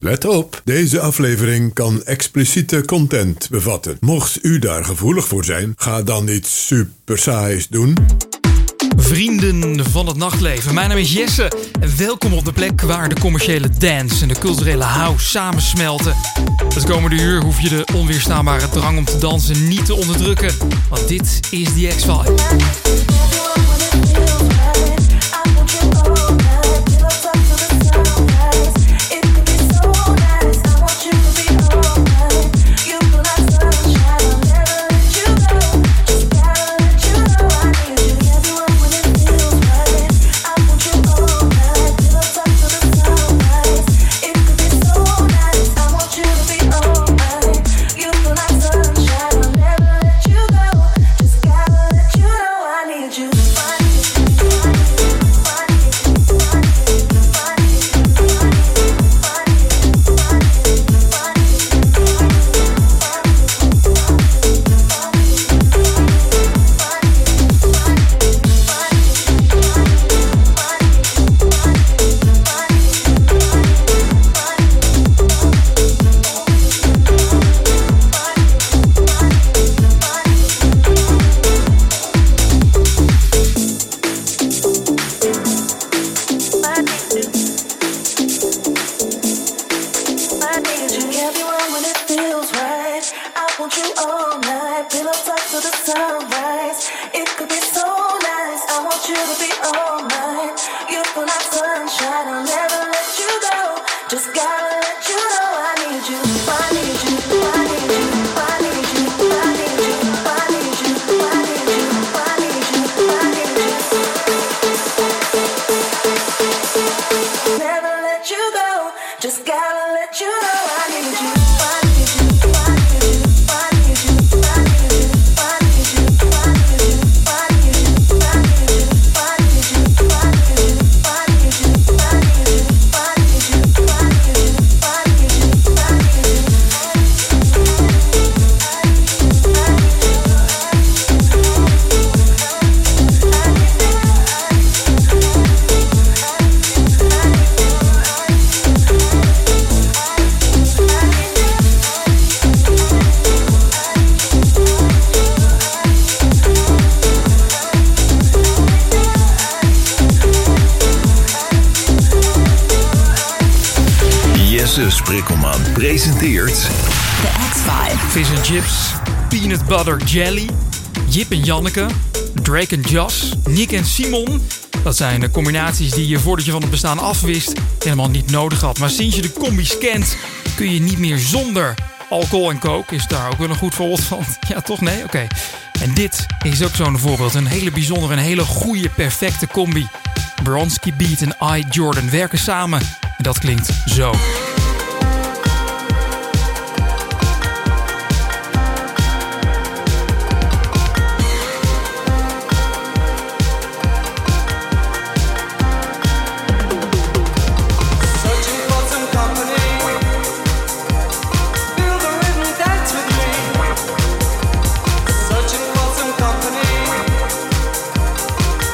Let op, deze aflevering kan expliciete content bevatten. Mocht u daar gevoelig voor zijn, ga dan iets super saais doen. Vrienden van het nachtleven, mijn naam is Jesse en welkom op de plek waar de commerciële dance en de culturele house samensmelten. Het komende uur hoef je de onweerstaanbare drang om te dansen niet te onderdrukken, want dit is The X-Five. Sprikkelman presenteert The X-Five. Fish and chips, peanut butter jelly, Jip en Janneke, Drake en Josh, Nick en Simon. Dat zijn de combinaties die je voordat je van het bestaan afwist helemaal niet nodig had. Maar sinds je de combi's kent, kun je niet meer zonder. Alcohol en coke is daar ook wel een goed voorbeeld van. Ja, toch? Nee? Oké. En dit is ook zo'n voorbeeld. Een hele bijzondere, een hele goede, perfecte combi. Bronski Beat en I Jordan werken samen. En dat klinkt zo.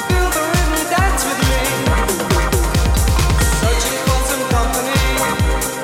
Searching for some company.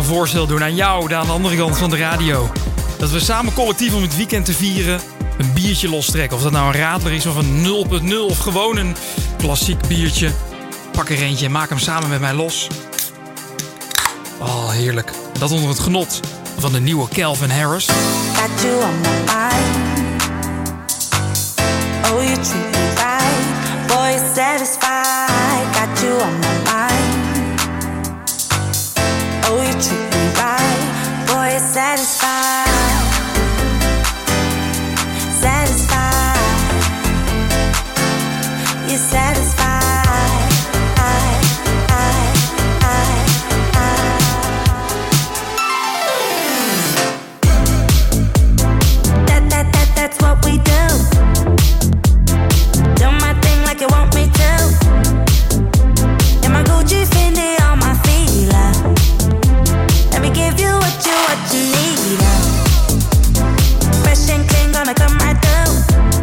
voorstel doen aan jou, daar aan de andere kant van de radio. Dat we samen collectief om het weekend te vieren een biertje lostrekken. Of dat nou een radler is of een 0.0 of gewoon een klassiek biertje. Pak er eentje en maak hem samen met mij los. Oh, heerlijk. Dat onder het genot van de nieuwe Calvin Harris. Got you on my mind. Oh, you treat me right. Boy, you're satisfied. Got you on my mind. Oh, you treat me right. Boy, you're satisfied. Satisfied. You're satisfied. That's what we do. Do my thing like you want me to. In my Gucci, Fendi on my feet. Let me give you what you need. Fresh and clean, gonna come right through.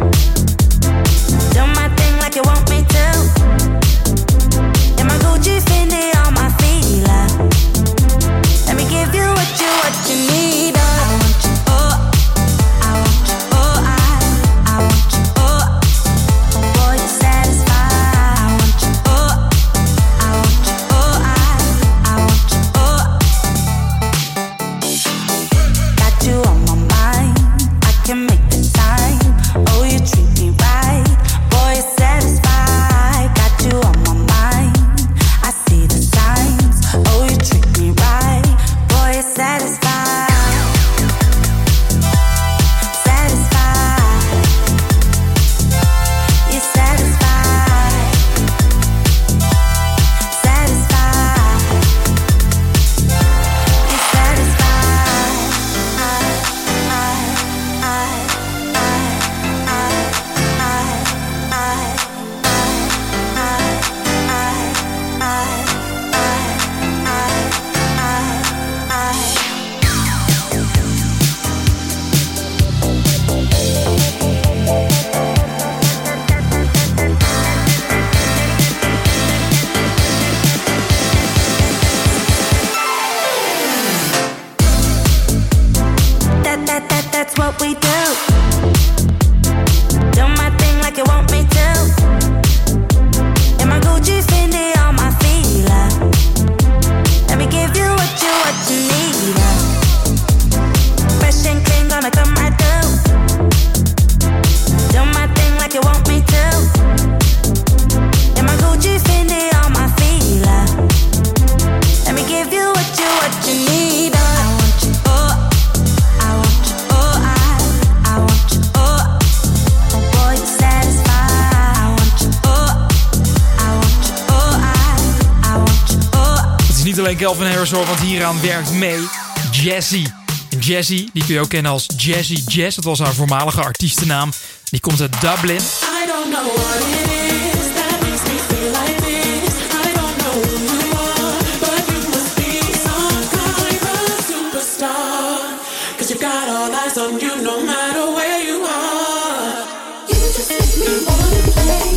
Do my thing like you want me to. In my Gucci, Fendi on my feet. Let me give you what you need. Calvin Harris hoor, want hieraan werkt mee Jessie. En Jessie, die kun je ook kennen als Jazzy Jazz. Dat was haar voormalige artiestennaam. Die komt uit Dublin. I don't know what it is that makes me feel like this. I don't know who you are, but you must be some kind of superstar. 'Cause you got all eyes on you no matter where you are. You just make me wanna play.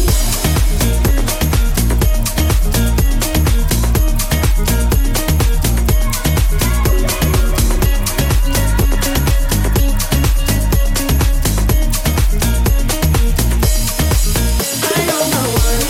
I don't know what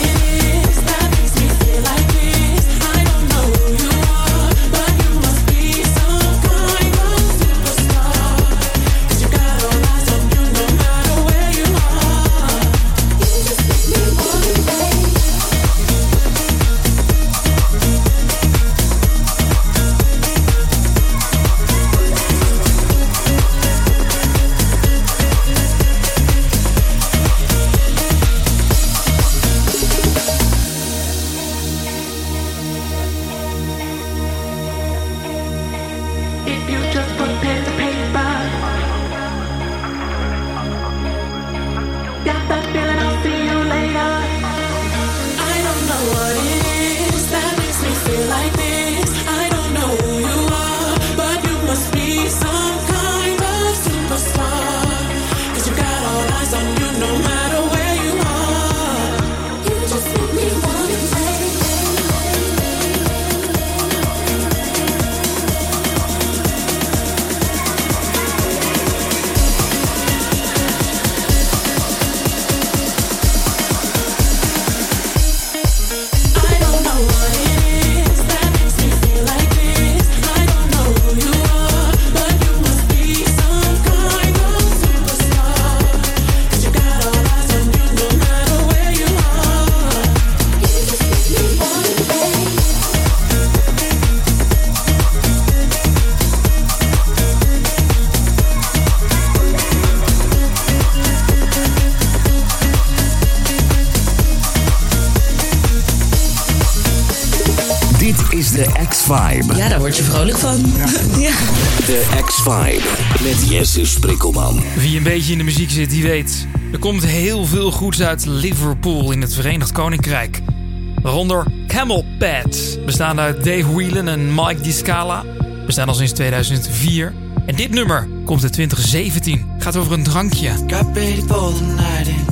de X-Vibe. Ja, daar word je vrolijk van. Ja. De X-Vibe met Jesse Sprikkelman. Wie een beetje in de muziek zit, die weet. Er komt heel veel goeds uit Liverpool in het Verenigd Koninkrijk. Waaronder Camelpad, bestaande uit Dave Whelan en Mike DiScala. Bestaan al sinds 2004. En dit nummer komt uit 2017. Gaat over een drankje. Got ready for the night in.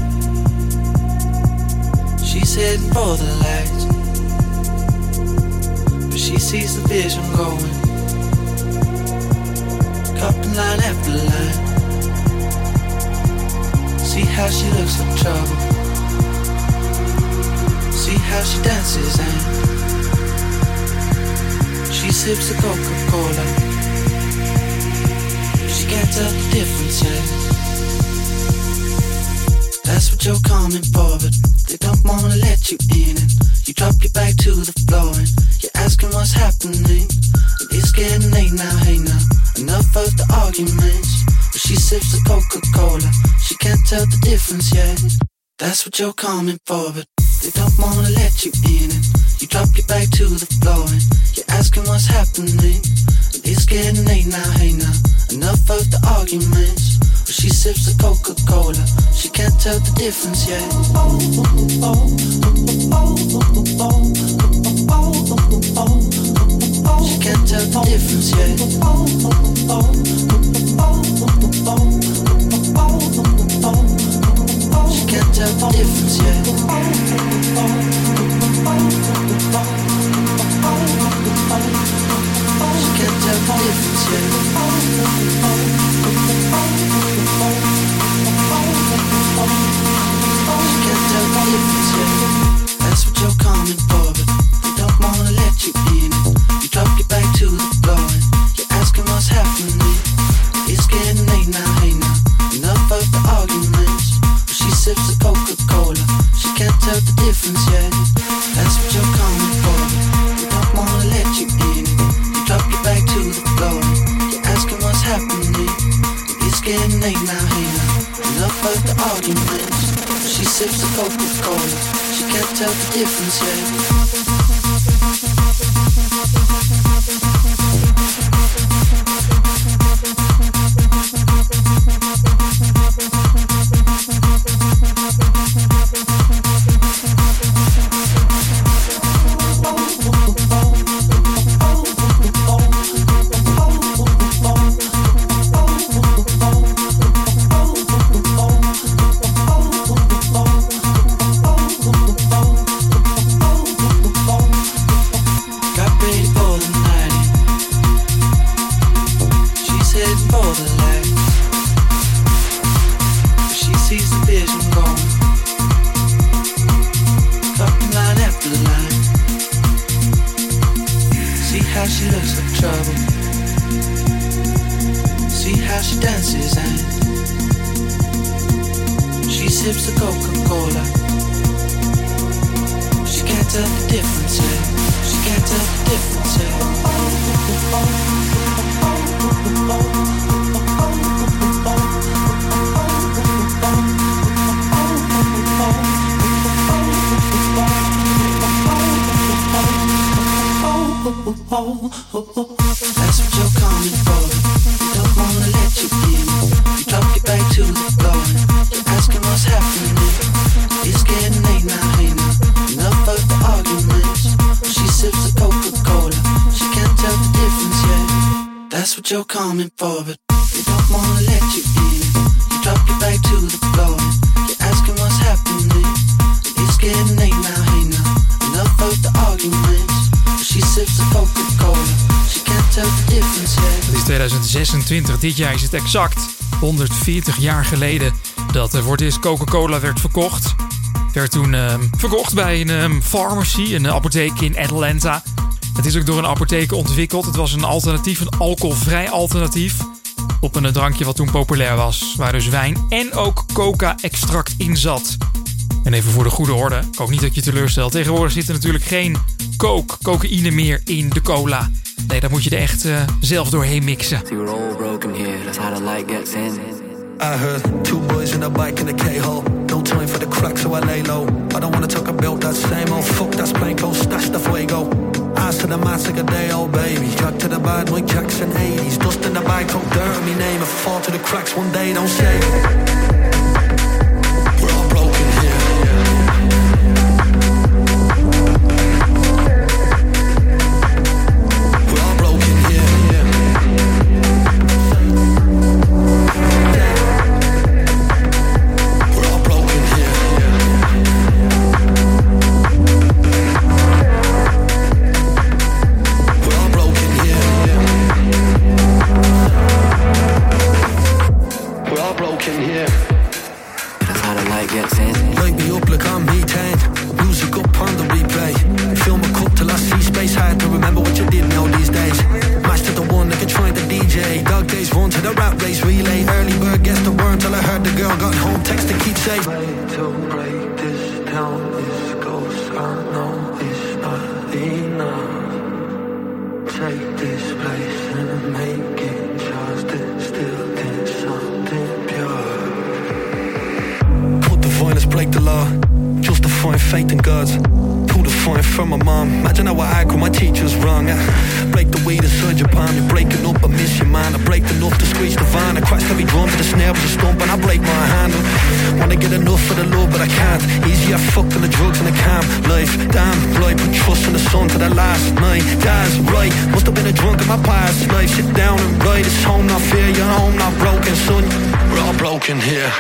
She's heading for the lights, but she sees the vision going. Cupping line after line. See how she looks like trouble. See how she dances and she sips the Coca-Cola. She can't tell the difference yet. That's what you're coming for, but they don't wanna let you in. And you drop your back to the floor and you're asking what's happening. And it's getting late now, hey now. Enough of the arguments. But she sips the Coca-Cola. She can't tell the difference yet. That's what you're coming for, but they don't wanna let you in. And you drop your back to the floor and you're asking what's happening. And it's getting late now, hey now. Enough of the arguments. But she sips the Coca-Cola. She can't tell the difference yet. She can't tell the difference yet. She can't tell the difference yet. She can't tell the difference yet. She can't tell the difference yet. That's what you're coming for, but they don't wanna let you in. You drop your back to the floor and you're asking what's happening. It's getting late now, hey now. Enough of the arguments. But she sips the Coca-Cola. She can't tell the difference yet. That's what you're coming for, but they don't wanna let you in. You drop your back to the floor and you're asking what's happening. It's getting late now, hey now. Enough of the arguments. She sips the Coca-Cola. She can't tell the difference yet. That's what you're coming for. They don't wanna let you in. You drop your back to the floor and you're asking what's happening. It's getting late now, hey now. Enough of the arguments. She sips the Coca-Cola. She can't tell the difference yet. That's what you're coming for, but they don't wanna let you in. You drop your back to the floor and you're asking what's happening. It's getting late now, hey now. Enough of the arguments. She sips the Coca-Cola. She can't tell the difference yet. Het is 2026, dit jaar is het exact 140 jaar geleden dat voor het eerst Coca-Cola werd verkocht. Werd toen verkocht bij een pharmacy, een apotheek in Atlanta. Het is ook door een apotheek ontwikkeld. Het was een alternatief, een alcoholvrij alternatief op een drankje wat toen populair was. Waar dus wijn en ook coca-extract in zat. En even voor de goede orde, ik hoop niet dat je teleurstelt. Tegenwoordig zit er natuurlijk geen cocaïne meer in de cola. Nee, daar moet je er echt zelf doorheen mixen. See, we're all broken here, that's how the light gets in. I heard two boys in a bike in a K-hole. No time for the crack, so I lay low. I don't wanna talk about that same old fuck, that's plain clothes, that's the fuego. I mass to the mass like a day old baby. Jack to the bad, Mike Jackson 80s. Dust in the bag, talk dirt on me name. If I fall to the cracks one day, don't save me. We're all broken here. We're all broken here. We're all broken here. We're all broken here. We're all broken here. That's how the light gets in. Light me up like I'm methane. Music up on the replay. Fill my cup till I see space. Hard to remember what you didn't know these days. Match to the one like I tried the DJ. Dog days run to the rap race relay. Early bird gets the worm till I heard the girl got home. Text to keep safe. To break this down, this ghost. I know it's not enough. Take this place and make it justice. Still in something pure. Put the violence, break the law. Justifying faith in God's. Pull the fine from my mom. Imagine how I act when my teacher's wrong. Break the weed inside your palm. You're breaking up, I miss your mind. I break enough to squeeze the vine. I crash every drum to the snare with a stump. And I break my handle. Wanna get enough for the love, but I can't. Easier fucking the drugs and the camp. Life, damn, life, put trust in the sun to the last night. That's right, must have been a drunk in my past life. Sit down and write, it's home, not fear. You're home, not broken, son. We're all broken here.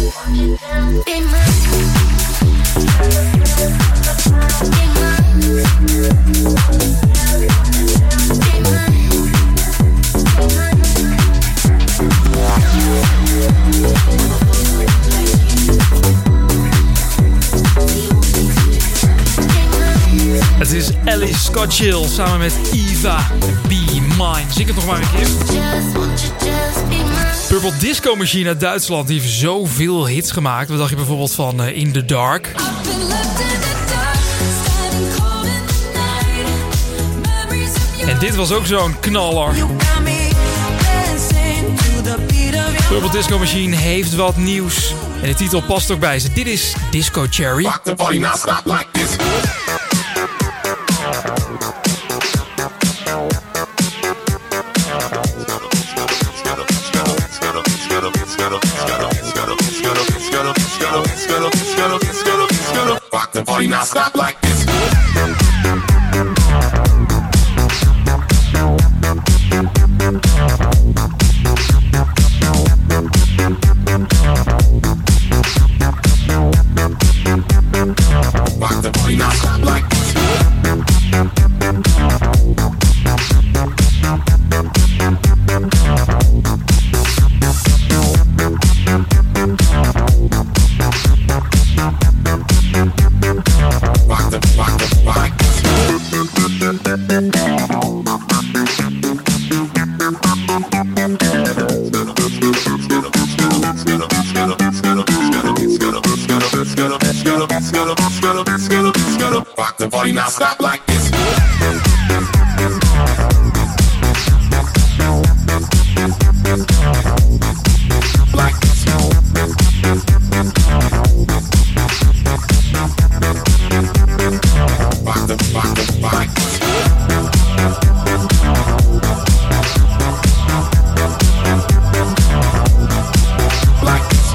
Het is Alice Scott Chill samen met Eva Be Mine. Zing het nog maar een keer. Purple Disco Machine uit Duitsland. Die heeft zoveel hits gemaakt. Wat dacht je bijvoorbeeld van In the Dark? En dit was ook zo'n knaller. Purple Disco Machine heeft wat nieuws. En de titel past ook bij ze. Dit is Disco Cherry. Rock the party, now stop like this. Rock the party, now stop like this. Rock the party, now stop like this. Like this. Rock the like this. Like this.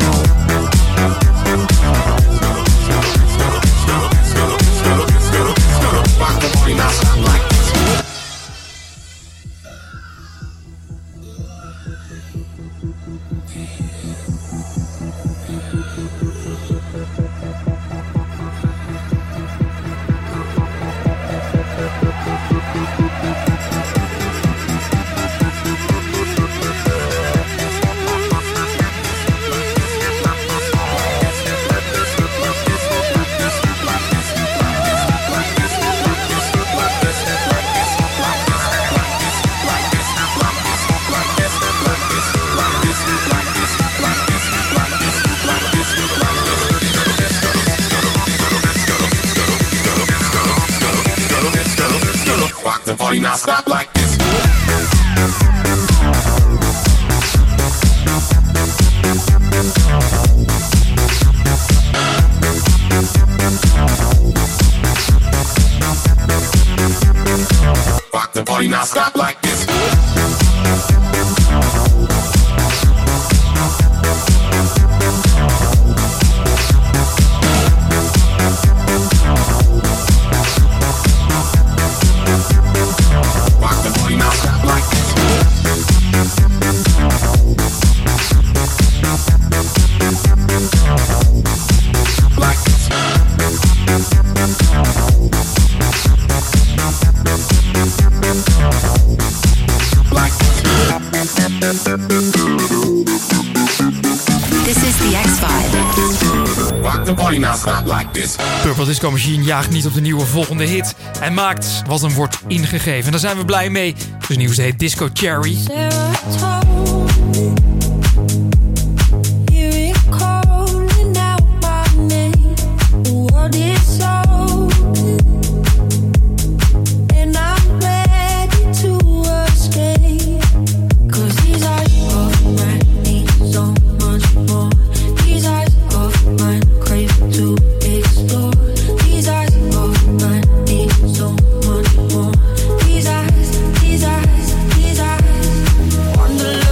Rock the party, now stop like this. Rock the party, now stop like this. Rock the party, now stop like this. Rock the party, now stop like this. Like this. Like this. This is the X-Five. Rock the party, now stop like this. Purple Disco Machine jaagt niet op de nieuwe volgende hit. Hij maakt wat hem wordt ingegeven. En daar zijn we blij mee. Dus nieuwste heet Disco Cherry. These eyes, wonderland.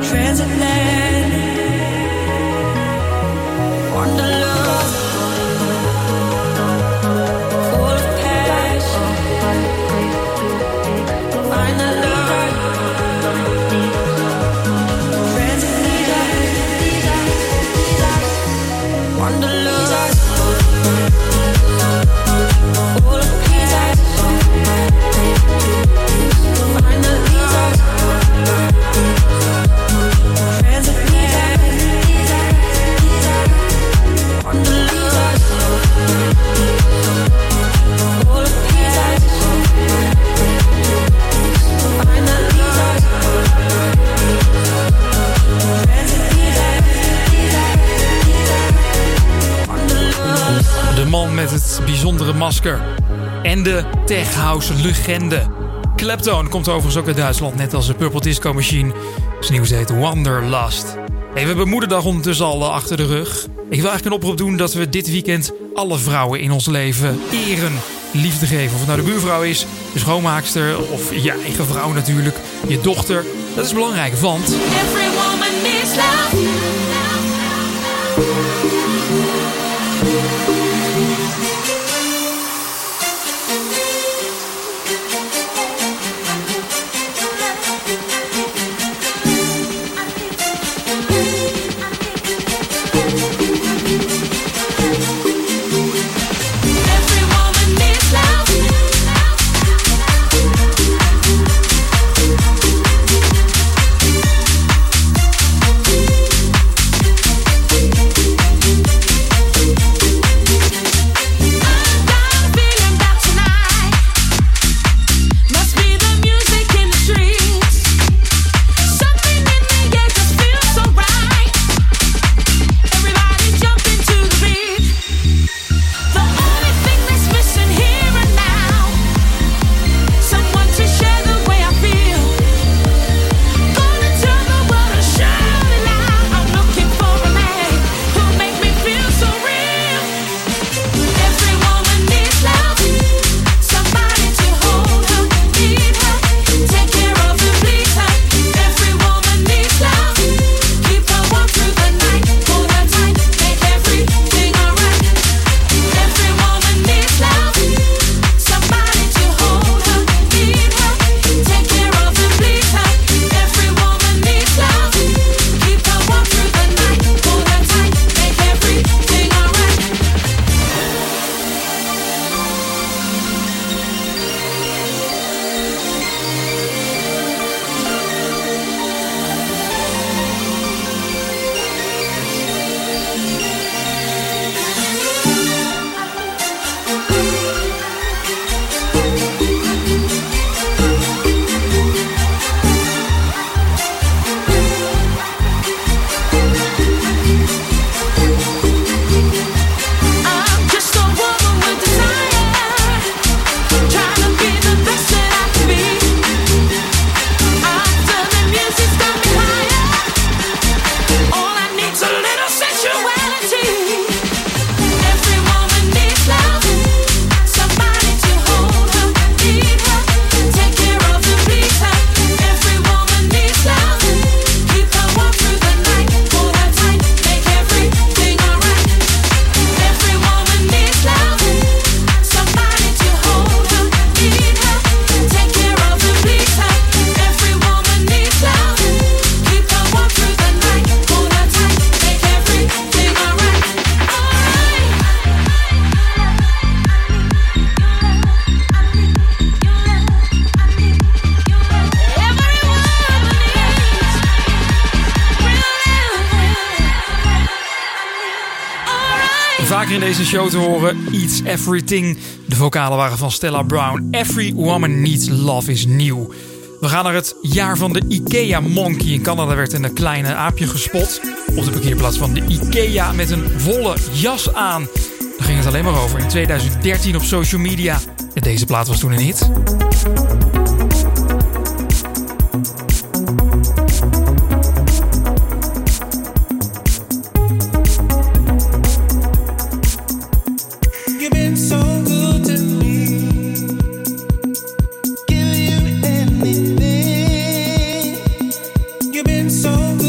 Bijzondere masker. En de tech house legende. Clapton komt overigens ook uit Duitsland, net als de Purple Disco Machine. Zijn nieuws heet Wanderlust. Hey, we hebben Moederdag ondertussen al achter de rug. Ik wil eigenlijk een oproep doen dat we dit weekend alle vrouwen in ons leven eren, liefde geven. Of het nou de buurvrouw is, de schoonmaakster of je eigen vrouw natuurlijk, je dochter. Dat is belangrijk, want Every woman needs love. Vaker in deze show te horen, Eats Everything. De vocalen waren van Stella Brown. Every Woman Needs Love is nieuw. We gaan naar het jaar van de IKEA Monkey. In Canada werd een kleine aapje gespot op de parkeerplaats van de IKEA met een volle jas aan. Daar ging het alleen maar over in 2013 op social media. En deze plaat was toen een hit. So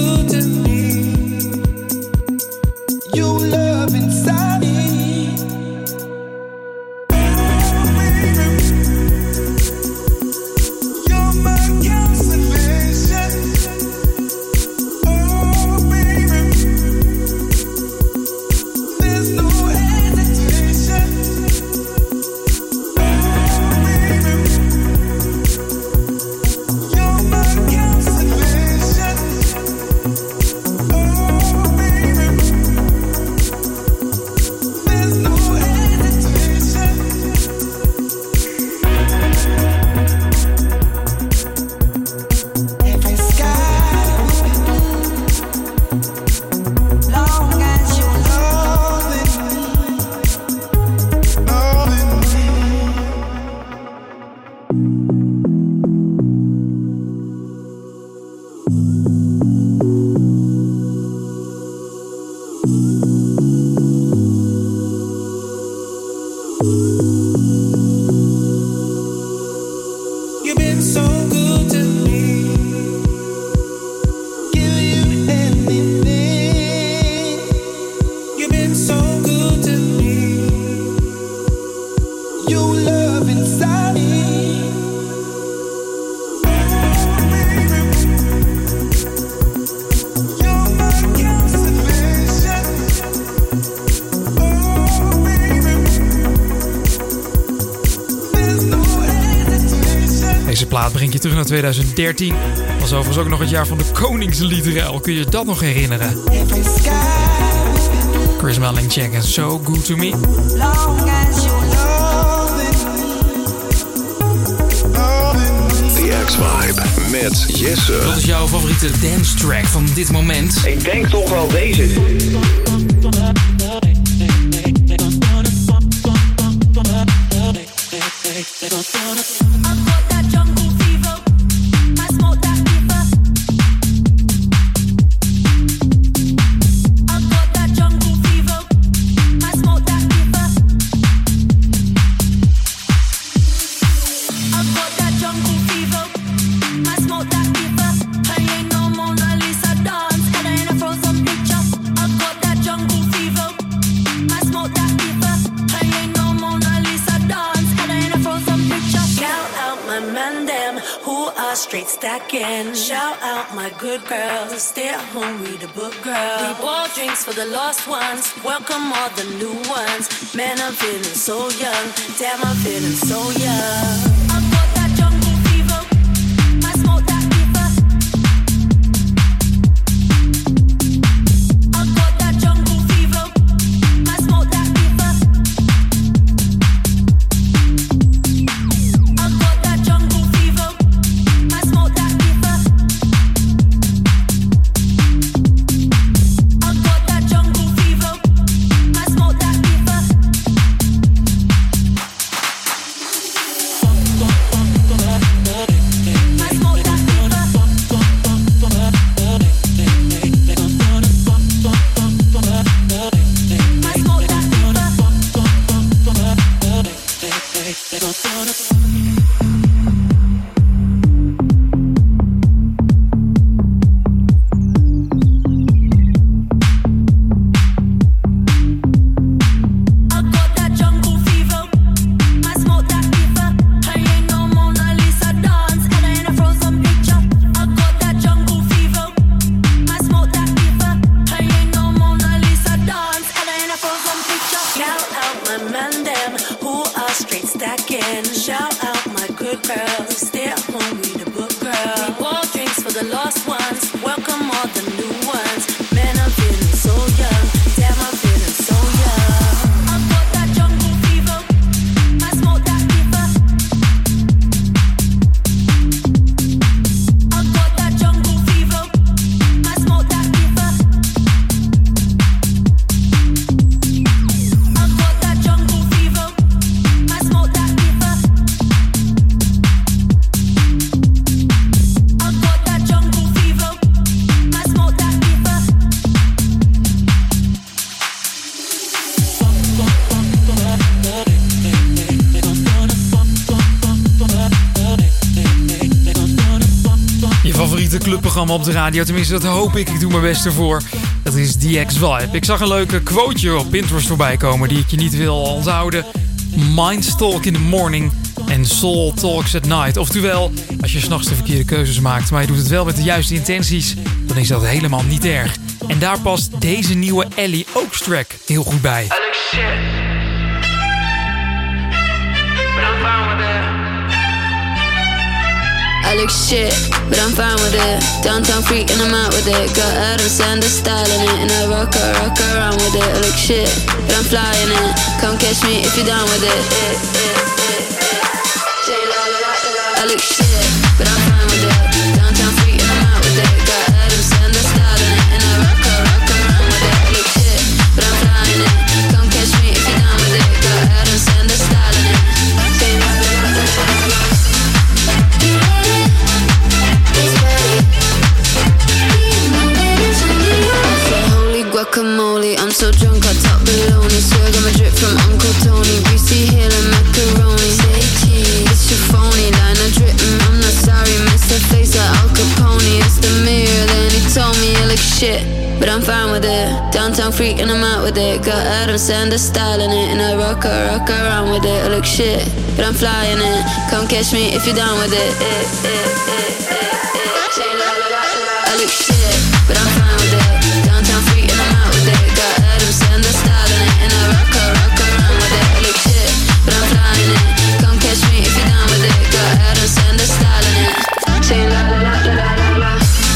Breng je terug naar 2013. Was overigens ook nog het jaar van de Koningsliedruil. Kun je dat nog herinneren? Chris Mellingcheck en So Good To Me. The X-Vibe met Jesse. Wat is jouw favoriete dance track van dit moment? Ik denk toch wel deze. Shout out my good girls, stay at home, read a book, girl. We bought drinks for the lost ones, welcome all the new ones. Man, I'm feeling so young, damn, I'm feeling so young. Clubprogramma op de radio. Tenminste, dat hoop ik. Ik doe mijn best ervoor. Dat is The X-Vibe. Ik zag een leuke quoteje op Pinterest voorbij komen die ik je niet wil onthouden. Minds talk in the morning and soul talks at night. Oftewel, als je 's nachts de verkeerde keuzes maakt, maar je doet het wel met de juiste intenties, dan is dat helemaal niet erg. En daar past deze nieuwe Ellie Oaks track heel goed bij. I look shit, but I'm fine with it. Downtown freak and I'm out with it. Got Adam Sandler style in it, and I rock around with it. I look shit, but I'm flying it. Come catch me if you're down with it. I look shit, but I'm fine with it. Downtown freak and I'm out with it. Got Adam Sandler style in it, and I rock guacamole. I'm so drunk I talk baloney. Swear I got my drip from Uncle Tony. Greasy hair like macaroni. Say cheese, it's your phony line. I drip, I'm not sorry. Mr. Face like Al Capone. It's the mirror, then he told me I look shit, but I'm fine with it. Downtown freak and I'm out with it. Got Adam Sandler style in it, and I rock around with it. I look shit, but I'm flying it. Come catch me if you're down with it. I look shit, but I'm fine with it. Downtown freak and I'm out with it. Got Adam Sandler style in it, and I rock around with it. I look shit, but I'm flying it. Come catch me if you're down with it. Got Adam Sandler style in it. Say la la la la la la.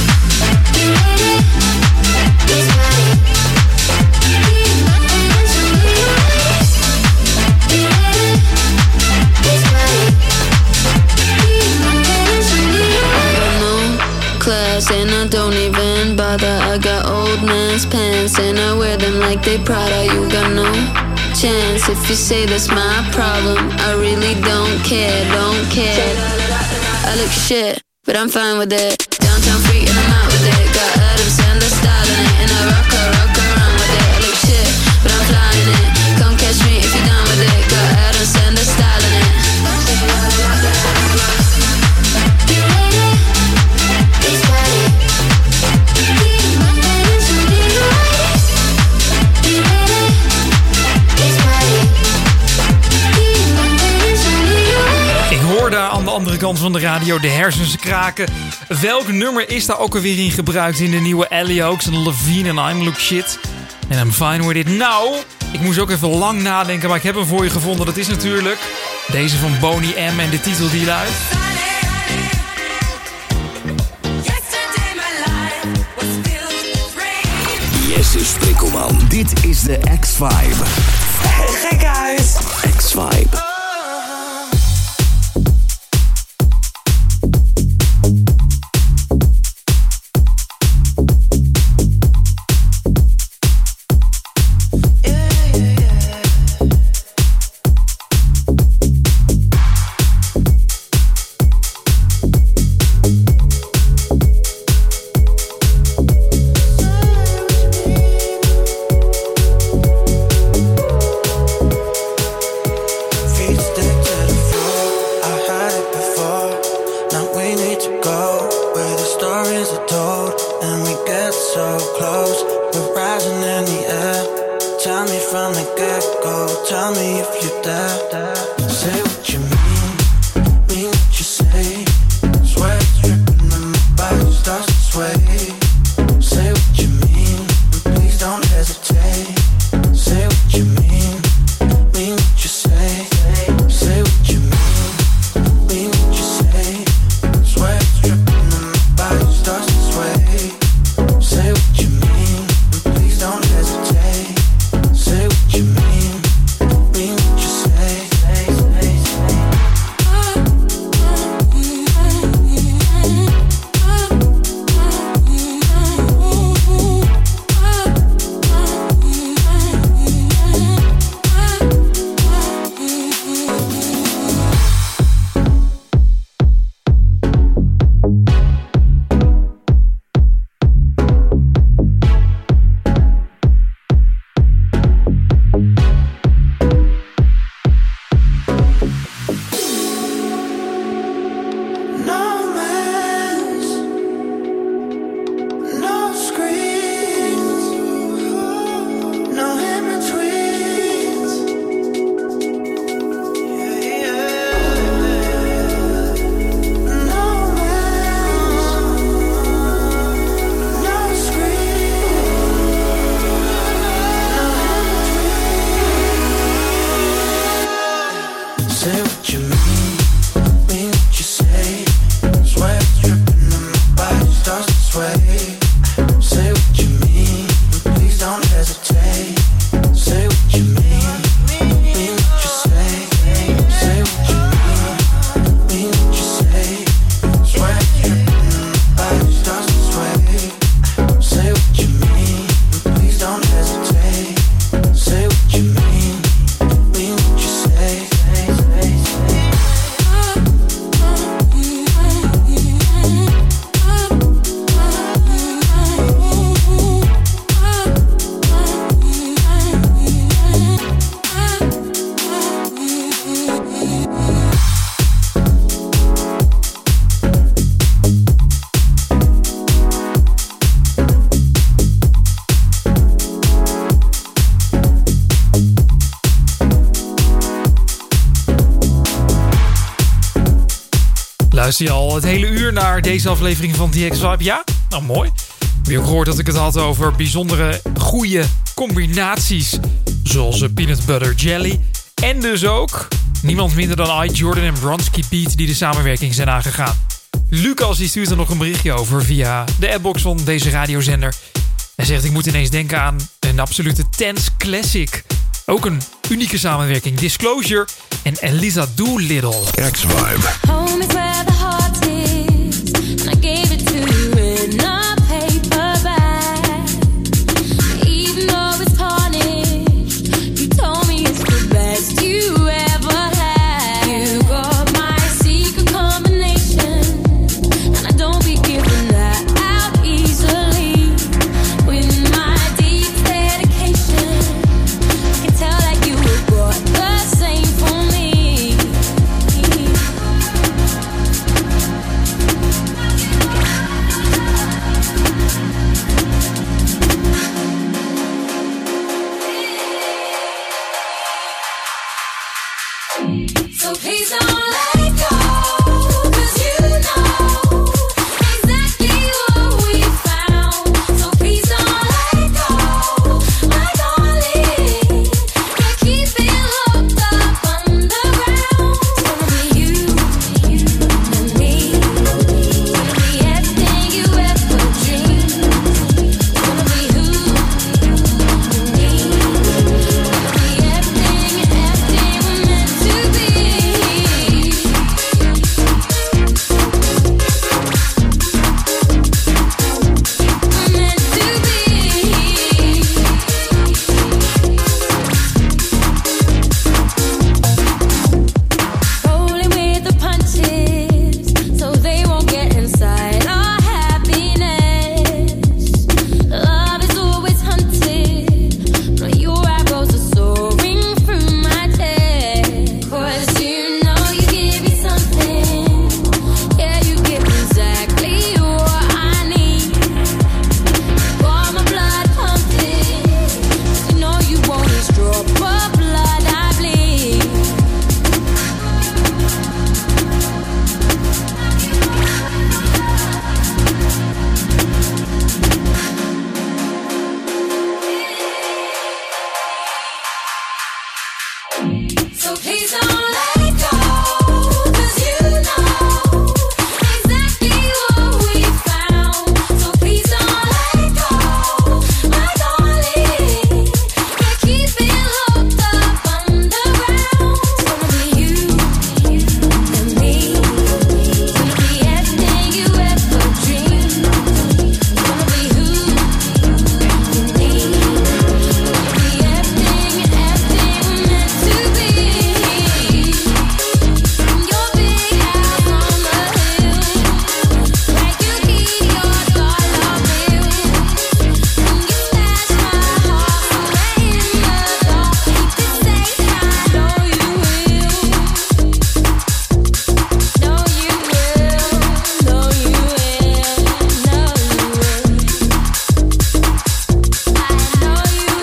And I don't even bother. I got old man's pants and I wear them like they Prada. You got no chance if you say that's my problem. I really don't care. I look shit, but I'm fine with it. Downtown freak and I'm out with it. Got Adam Sandler style in it, and I rock around with it. I look shit, but I'm flying it. Come catch me if you're down with it. Got Adam Sandler style in it. Daar aan de andere kant van de radio de hersens kraken. Welk nummer is daar ook alweer in gebruikt in de nieuwe Ellie Oaks en Levine en I'm Look Shit? En I'm fine with it. Nou, ik moest ook even lang nadenken, maar ik heb hem voor je gevonden. Dat is natuurlijk deze van Boney M en de titel die luidt... Jesse Sprikkelman. Dit is de X-Vibe. Hey guys. X-Vibe. Luister je al het hele uur naar deze aflevering van The X-Vibe? Ja? Nou, mooi. Heb je ook gehoord dat ik het had over bijzondere, goede combinaties. Zoals peanut butter jelly. En dus ook niemand minder dan I, Jordan en Bronski Beat die de samenwerking zijn aangegaan. Lucas die stuurt er nog een berichtje over via de appbox van deze radiozender. Hij zegt, ik moet ineens denken aan een absolute dance classic. Ook een unieke samenwerking. Disclosure en Elisa Doolittle. X-Vibe. Home is where the heart is, and I gave it to you in a paper bag. Even though it's tarnished, you told me it's the best you ever had. You got my secret combination, and I don't be giving that out easily. With my deep dedication, I can tell that you were brought the same for me. So please don't let it go, 'cause you know exactly what we found. So please don't let it go, my darling. Can't keep it locked up underground. It's gonna be you and me. It's gonna be everything you ever dreamed. It's gonna be who you need. It's gonna be everything we're meant to be. Rolling with the punches, so they won't get inside our happiness. Love is always hunted, but your arrows are soaring through my chest. 'Cause you know you give me something, yeah, you give me exactly what I need. Got my blood pumping, you know you won't each drop of blood I bleed. So please don't let it go, 'cause you know exactly what we found. So please don't let it go, my darling. Can't keep it locked up underground. It's gonna be you and me. It's gonna be everything you ever dreamed. It's gonna be who you need. It's gonna be everything we're meant to be. Your big house on the hill, where you keep your dollar bills. When you stash my heart somewhere in the dark, keep it safe. I know you will. Know you will. Know you will. Know you will. I know you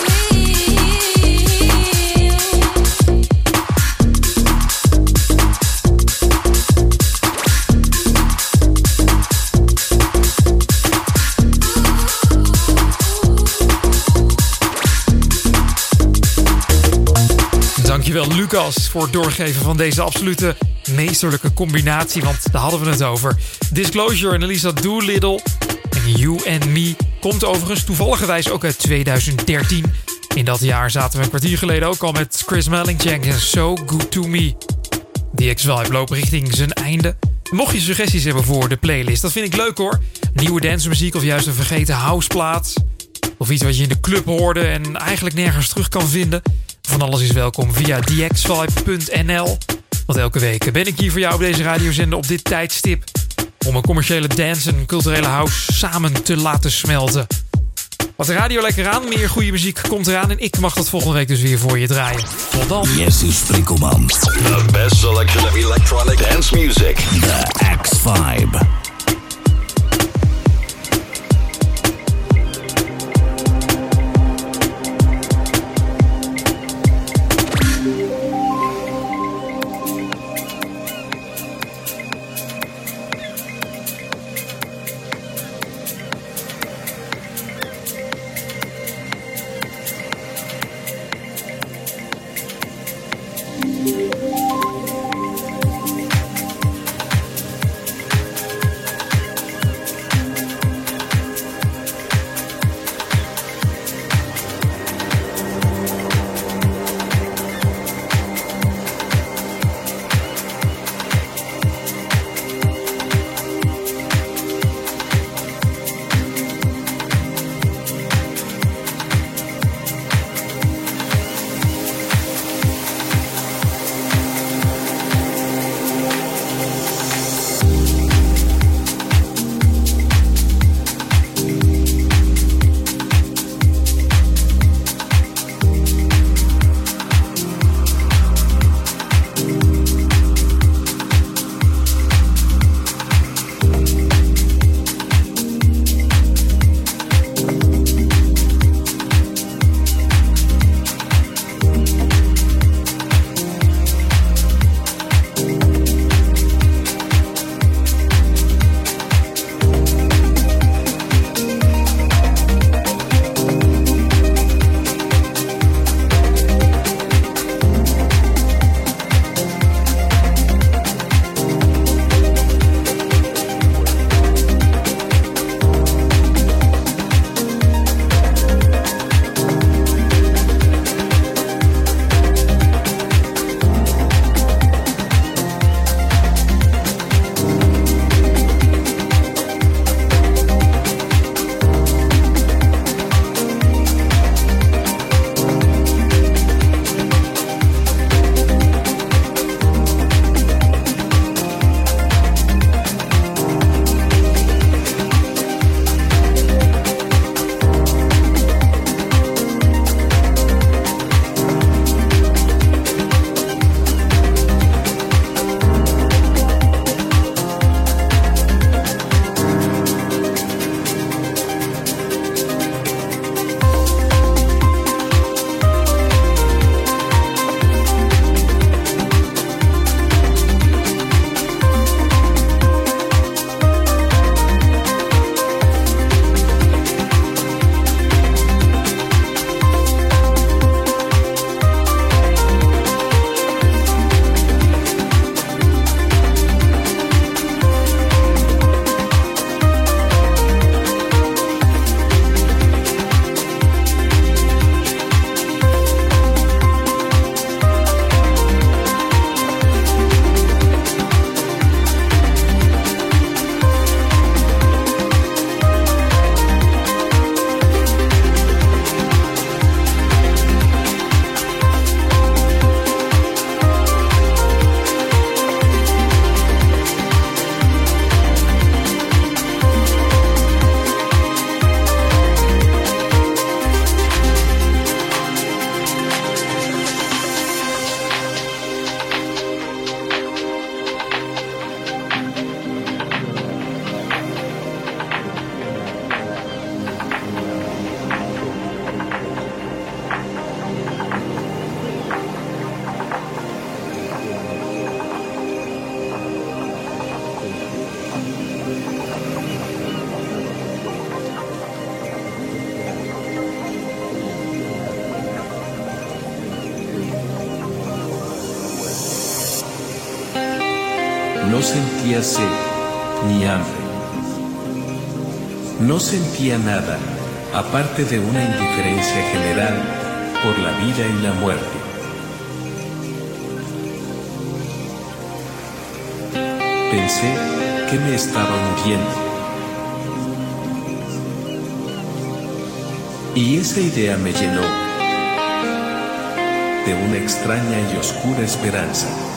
Dankjewel Lucas voor het doorgeven van deze absolute meesterlijke combinatie. Want daar hadden we het over. Disclosure en Elisa Doolittle en You and Me komt overigens toevalligerwijs ook uit 2013. In dat jaar zaten we een kwartier geleden ook al met Chris Mellingjank en So Good To Me. The X-Vibe loopt richting zijn einde. Mocht je suggesties hebben voor de playlist, dat vind ik leuk hoor. Nieuwe dancemuziek of juist een vergeten houseplaat. Of iets wat je in de club hoorde en eigenlijk nergens terug kan vinden. Van alles is welkom via thexvibe.nl. Want elke week ben ik hier voor jou op deze radiozender op dit tijdstip. Om een commerciële dance en culturele house samen te laten smelten. Wat de radio lekker aan, meer goede muziek komt eraan. En ik mag dat volgende week dus weer voor je draaien. Tot dan. Jesse Sprinkelman. The best selection of electronic dance music. The X-Vibe. no sentía sed ni hambre. No sentía nada, aparte de una indiferencia general por la vida y la muerte. Pensé que me estaba muriendo. Y esa idea me llenó de una extraña y oscura esperanza.